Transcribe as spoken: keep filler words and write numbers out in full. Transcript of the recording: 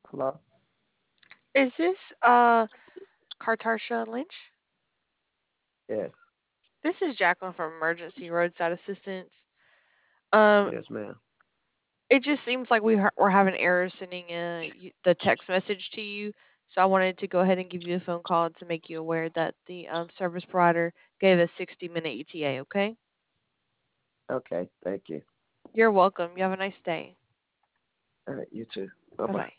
Hello? Is this uh Kartarsha Lynch? Yes. This is Jacqueline from Emergency Roadside Assistance. Um, Yes, ma'am. it just seems like we ha- we're having errors sending uh, you, the text message to you. So I wanted to go ahead and give you a phone call to make you aware that the um, service provider gave a sixty minute E T A. Okay, Okay, thank you. you're welcome. You have a nice day. All right, you too. Bye Bye bye. bye.